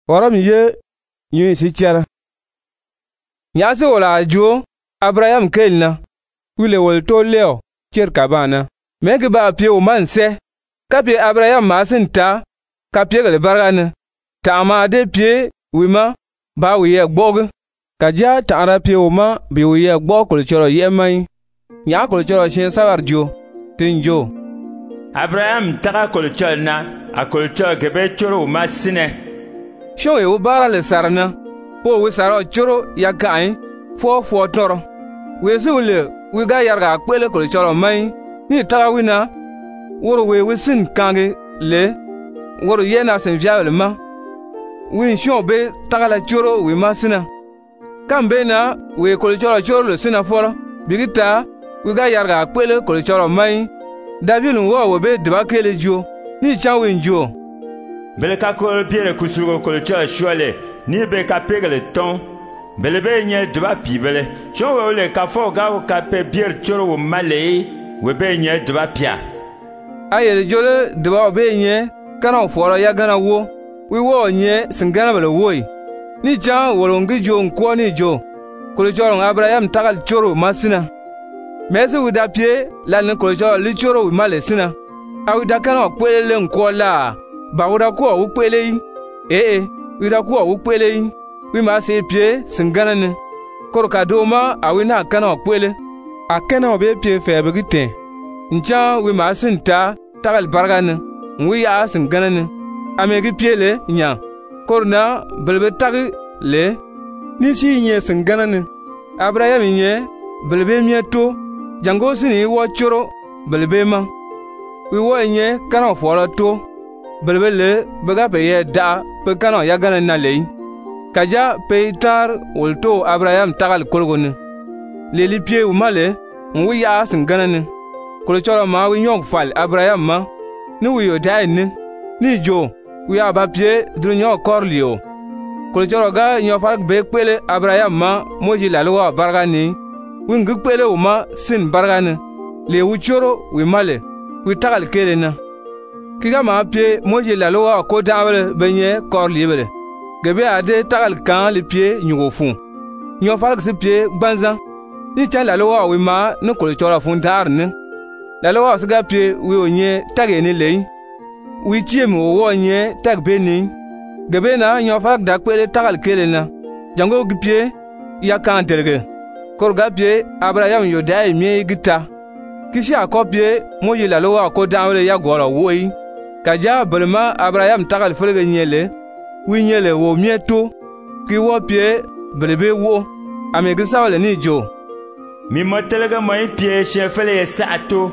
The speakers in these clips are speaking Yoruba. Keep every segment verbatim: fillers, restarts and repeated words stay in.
Waram ye yu si chara. Nyasi wala jo Abraham kelna wile wal to leo cher kabana mege ba pie o manse kapie Abraham masinta kapie gele barane ta ma de pie wima ba wiye gbog kaja ta ara pie o ma bi wiye gbog ko choro yemai nya ko choro shin sawar jo tinjo Abraham taka ko cholna akol choro gebe choro masine sho e o bara le sarna po wi saro choro yakai fo fo toro we zule we ga yarga kwele ko choro mai ni taka wina woro we wisin kange le woro yena sen fiable ma win sho be taka la choro we masina kambe na we ko choro choro le sina foro bigita we ga yarga kwele ko choro mai David wo wo be deba kele jo ni chan win jo bele ka ko piere kusugo ko choro shole ni be ka pegele ton bele be nye deba pi bele sho wo le ka fo ga ka pe bier choro wo male we be nye deba pia ayele jole deba be nye kana foro ya gana wo wi wo nye singana bele woi ni chan wo longi jo nko ni jo ko choro Abraham takal choro masina mese wida pie la ne ko choro li choro wi male sina awida kana kwele nko la ba wida ko wu kwele yi eh eh wida ko wu kwele yi wi ma se pie singana ne ko ka do ma awina kana kwele akena obe pie fe be gite ncha wi ma sinta takal bargane wi ya singana ne amegi pie le nya korna belbe tagi le ni si nye singana ne Abraham nye belbe mieto jango sini wo choro belbe ma wi wo nye kana foro to belbe le bega pe ye da pe kana ya gana na le kaja pe tar wolto Abraham tagal kolgone le li pie u male wi ya singana ne ko choro ma wi nyong fal Abraham ma ni wi yo dai ne ni jo wi aba pie drunyo korlio ko choro ga nyo fal be pele Abraham ma moji la lo barga ni wi ngi pele u ma sin barga ne le wu choro wi male wi tagal kele na kiga ma pie moji la lo ko dawle benye korli bele gebe ade tagal kan le pie nyugo fu nyo fal se pie gbanza ni chan la lo wi ma no ko choro fu dar ne la lo se ga pie wi onye tage ni le wi chiem wo nye tag beni gebe na nyo fal da pele tagal kele na jango gi pie ya kan terge korga pie Abraham yo dai mi gita kishi akopie moji la lo ko dawle ya goro woi kaja belma Abraham tagal fulge nyele wi nyele wo mieto ki wo pie belebe wo amegi sawle ni jo mi motelega mai pie chefele sato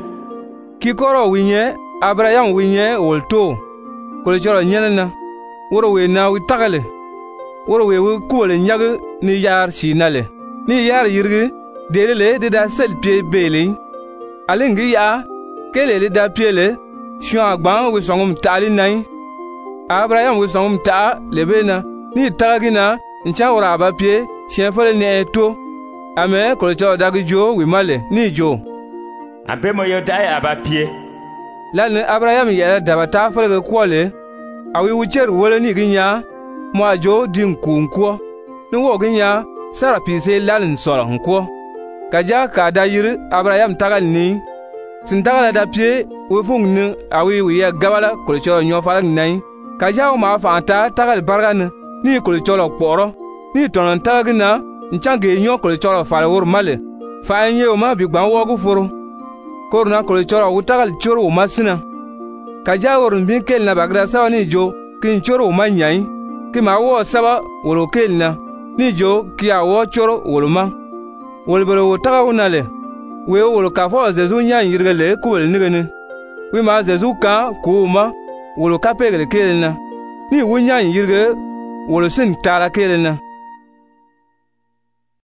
ki koro wi nye Abraham wi nye wolto ko choro nyelena woro we na wi tagale woro we wi kole nyag ni yar sinale ni yar yirgi delele de da sel pie bele alingi ya kelele da piele shu agban wi songum tali nai Abraham wi songum ta lebena ni tagagina ncha wora ba pie chefele ne to ame ko choro dagi jo wi male ni jo abe mo yo dai aba pie la ne Abraham ya da bata fulge kwole awi wucher wole ni ginya mo ajo din kunko ni wo ginya sara pise lalin sora nko kaja ka da yir Abraham tagal ni sin tagal da pie wo fung ni awi wi ya gabala ko choro nyo fala nai kaja o ma fa ta tagal bargan ni ko choro poro ni tonon tagagina nchange nyo ko choro fala wor male fa nye o ma bi gban wo gu furu korna ko choro utagal choro o masina kaja wor bin kel na bagra sawani jo kin choro o manyai ki ma wo saba woro kel na ni jo ki awo choro wolo ma wolbero taga unale we wolo ka fo zezu nya yirgele ku wel nigene wi ma zezu ka ku ma wolo ka pegele kel na ni wunya yirge wolo sin tara kel na